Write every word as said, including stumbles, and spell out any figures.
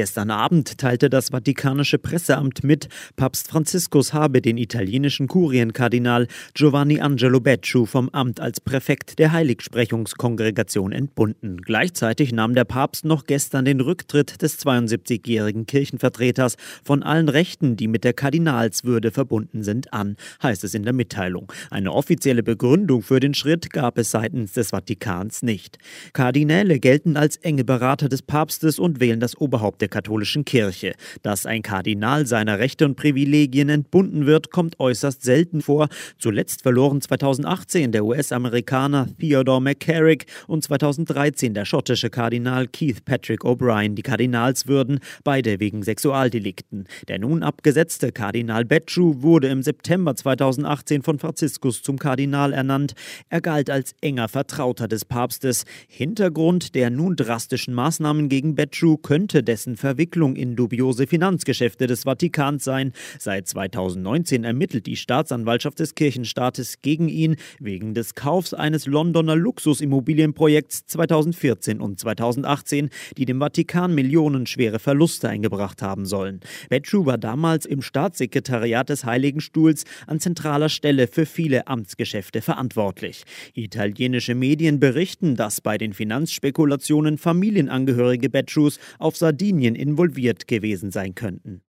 Gestern Abend teilte das Vatikanische Presseamt mit, Papst Franziskus habe den italienischen Kurienkardinal Giovanni Angelo Becciu vom Amt als Präfekt der Heiligsprechungskongregation entbunden. Gleichzeitig nahm der Papst noch gestern den Rücktritt des zweiundsiebzigjährigen Kirchenvertreters von allen Rechten, die mit der Kardinalswürde verbunden sind, an, heißt es in der Mitteilung. Eine offizielle Begründung für den Schritt gab es seitens des Vatikans nicht. Kardinäle gelten als enge Berater des Papstes und wählen das Oberhaupt der katholischen Kirche. Dass ein Kardinal seiner Rechte und Privilegien entbunden wird, kommt äußerst selten vor. Zuletzt verloren zweitausendachtzehn der U S-Amerikaner Theodore McCarrick und zweitausenddreizehn der schottische Kardinal Keith Patrick O'Brien die Kardinalswürden, beide wegen Sexualdelikten. Der nun abgesetzte Kardinal Becciu wurde im September zweitausendachtzehn von Franziskus zum Kardinal ernannt. Er galt als enger Vertrauter des Papstes. Hintergrund der nun drastischen Maßnahmen gegen Becciu könnte dessen Verwicklung in dubiose Finanzgeschäfte des Vatikans sein. Seit zweitausendneunzehn ermittelt die Staatsanwaltschaft des Kirchenstaates gegen ihn wegen des Kaufs eines Londoner Luxusimmobilienprojekts zweitausendvierzehn und zweitausendachtzehn, die dem Vatikan millionenschwere Verluste eingebracht haben sollen. Becciu war damals im Staatssekretariat des Heiligen Stuhls an zentraler Stelle für viele Amtsgeschäfte verantwortlich. Italienische Medien berichten, dass bei den Finanzspekulationen Familienangehörige Beccius auf Sardinien involviert gewesen sein könnten.